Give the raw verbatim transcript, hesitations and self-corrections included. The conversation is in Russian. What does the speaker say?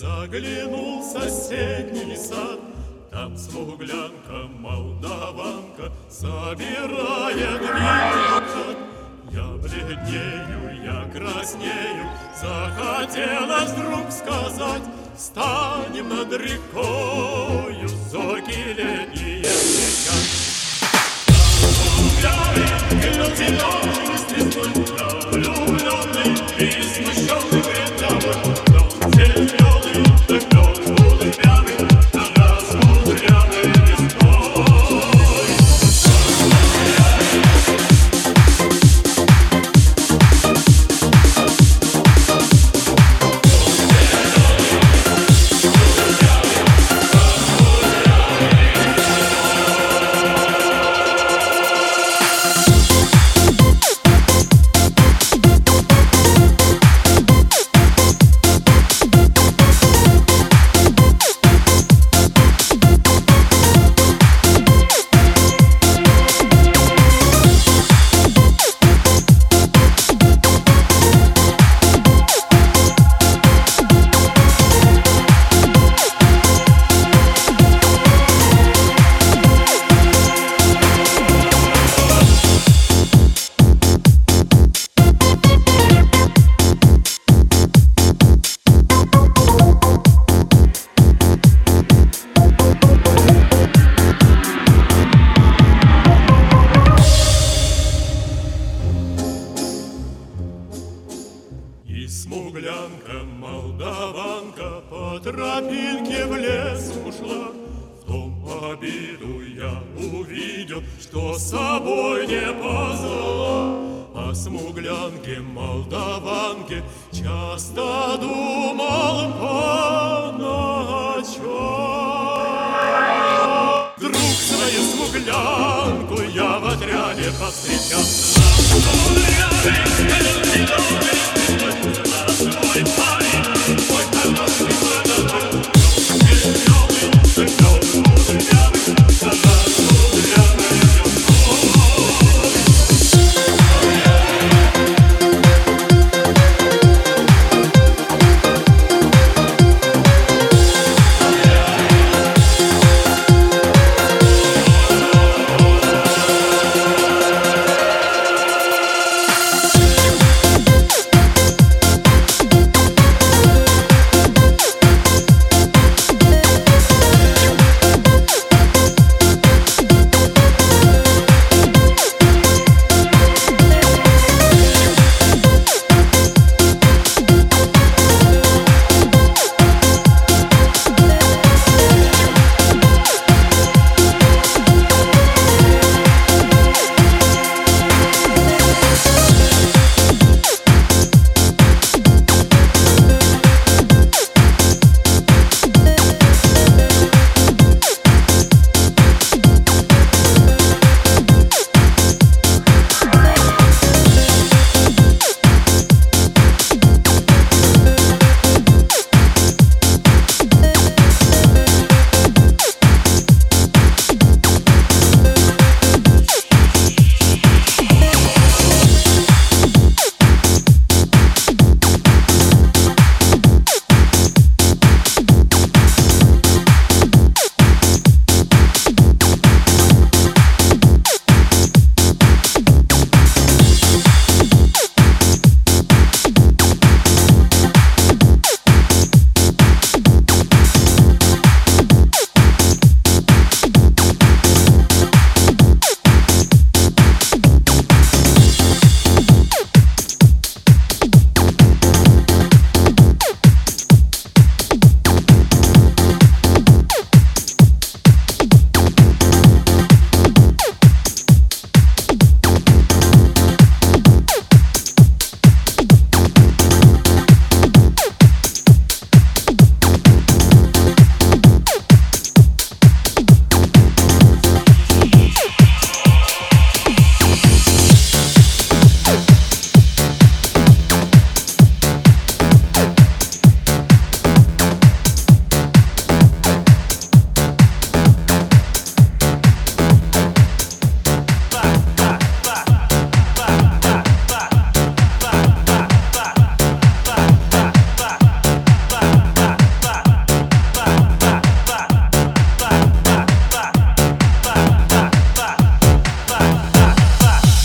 Заглянул в соседний сад, там смуглянка, молдаванка собирает виноград. Я бледнею, я краснею, захотелось вдруг сказать: встанем над рекою, зорьки летние кричат. Влюбленный, и смущенный притавой, но зеленый, так лед улыбявый, а раз кудрявой листвой. И смуглянка, молдаванка по тропинке в лес ушла. В том обиду я увидел, что с собой не позвала. О смуглянке, молдаванке часто думал по ночам. Вдруг свою смуглянку я в отряде повстречал.